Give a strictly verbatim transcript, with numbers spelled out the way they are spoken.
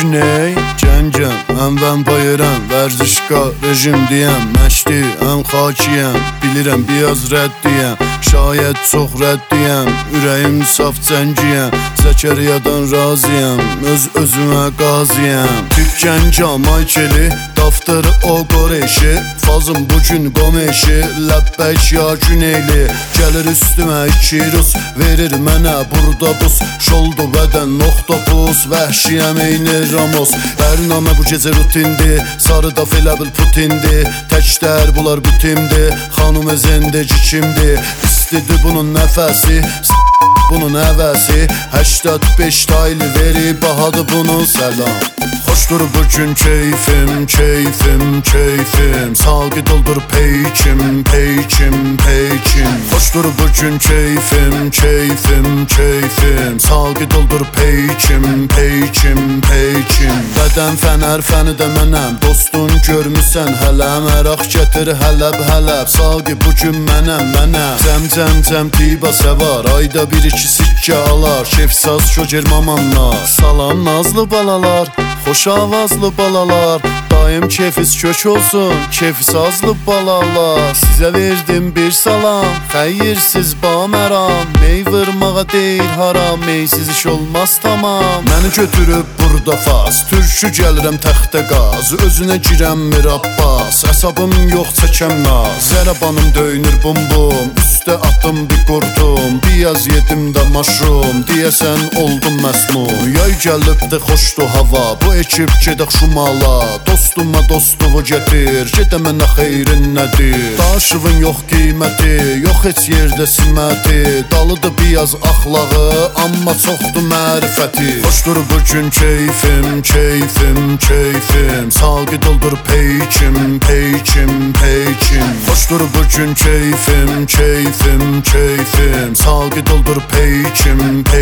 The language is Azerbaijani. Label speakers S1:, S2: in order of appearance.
S1: güney Gəncəm, həm vampayram, vərzişqa rejim deyəm Məşdi, həm xakiyəm, bilirəm biraz rəddiyəm Şayət çox rəddiyəm, ürəyim saf cəngiyəm Zəkəriyadan razıyam, öz özümə qaziyəm Tip Gənca Maykeli, daftarı o qoreşi Fazım bugün qomeşi, ləbbək ya güneyli Gəlir üstümə iki rus, verir mənə burada buz Şoldu bədən nokta buz, vəhşiyəm eyni Ramos Bərnamə bu gecə rutindi, sarı da filə bil Putindi Təkdər bunlar bitimdi, xanım zendeci kimdi İstidi bunun nəfəsi, bunun əvəsi Həştad beş taylı veri, bahadı bunun səlam Xoşdur bugün keyfim, keyfim, keyfim Saqi doldur peykim, peykim, peykim Xoşdur bugün keyfim, keyfim, keyfim Saqi doldur peykim, peykim, peykim Bədən fənər fəni də mənəm Dostun görmüsən hələ Məraq gətir hələb, hələb Saqi bugün mənəm, mənəm Cəm, cəm, cəm tiba səvar Ayda bir iki sikkə alar Şefsaz şocer mamanlar Salam nazlı balalar Xoş avazlı balalar Daim keyfiz kök olsun Keyfiz azlı balalar Sizə verdim bir salam Xəyirsiz baməram Mey vırmağa deyil haram Meysiz iş olmaz tamam Məni götürüb burada fas Türkü gəlirəm təxtə qaz Özünə girəm mir Abbas Əsabım yox çəkəm naz Zərəbanım döynür bum bum Üstə atım bir qurdum Biyaz yedim də maşrum Deyəsən oldum məsmum Yay gəlibdi xoşdu hava Bu ekip gedək şumala Dostuma dostuvu getir Gedə mənə xeyrin nədir Daşıvın yox qiyməti Yox heç yerdə siməti Dalıdır biyaz axlağı Amma çoxdur mərifəti Xoşdur bugün keyfim, keyfim, keyfim Saqi doldur peykim, peykim, peykim Xoşdur bugün keyfim, keyfim, keyfim Saqi doldur peykim, peykim